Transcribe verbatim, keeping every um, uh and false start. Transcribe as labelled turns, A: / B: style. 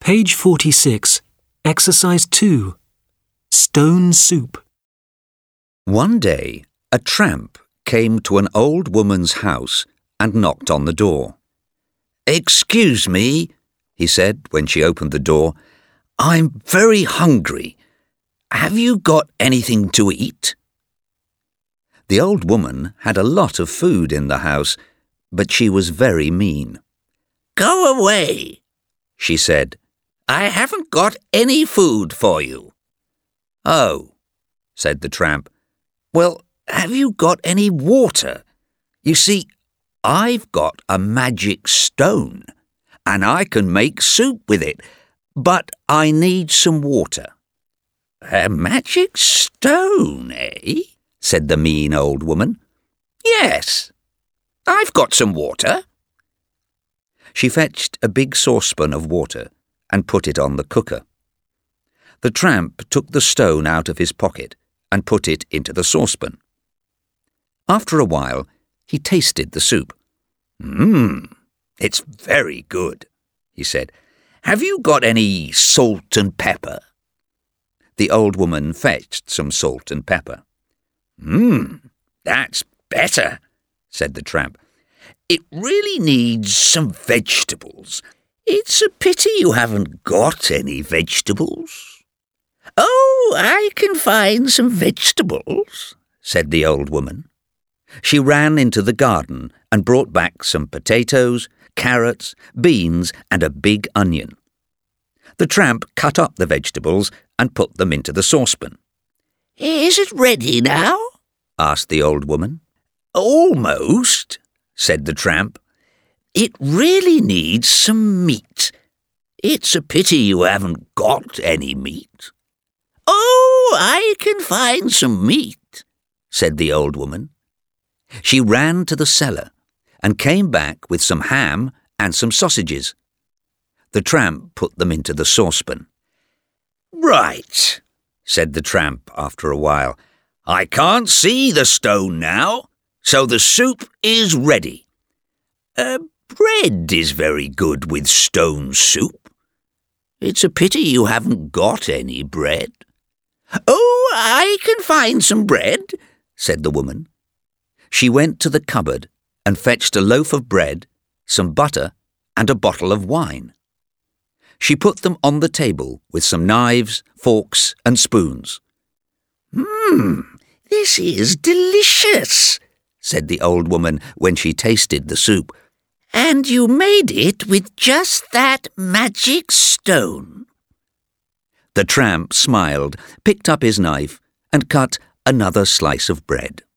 A: Page forty-six, Exercise two. Stone soup.
B: One day, a tramp came to an old woman's house and knocked on the door. "Excuse me," he said when she opened the door. "I'm very hungry. Have you got anything to eat?" The old woman had a lot of food in the house, but she was very mean. "Go away," she said. "I haven't got any food for you." "Oh," said the tramp. "Well, have you got any water? You see, I've got a magic stone, and I can make soup with it, but I need some water." "A magic stone, eh?" said the mean old woman. "Yes, I've got some water." She fetched a big saucepan of water and put it on the cooker. The tramp took the stone out of his pocket and put it into the saucepan. After a while, he tasted the soup. "Mmm, it's very good," he said. "Have you got any salt and pepper?" The old woman fetched some salt and pepper. "Mmm, that's better," said the tramp. "It really needs some vegetables. It's a pity you haven't got any vegetables." "Oh, I can find some vegetables," said the old woman. She ran into the garden and brought back some potatoes, carrots, beans, and a big onion. The tramp cut up the vegetables and put them into the saucepan. "Is it ready now?" asked the old woman. "Almost," said the tramp. "It really needs some meat. It's a pity you haven't got any meat." "Oh, I can find some meat," said the old woman. She ran to the cellar and came back with some ham and some sausages. The tramp put them into the saucepan. "Right," said the tramp after a while. "I can't see the stone now, so the soup is ready. Uh, bread is very good with stone soup. It's a pity you haven't got any bread." "Oh, I can find some bread," said the woman. She went to the cupboard and fetched a loaf of bread, some butter, and a bottle of wine. She put them on the table with some knives, forks, and spoons. "Mmm, this is delicious," said the old woman when she tasted the soup. "And you made it with just that magic stone." The tramp smiled, picked up his knife, and cut another slice of bread.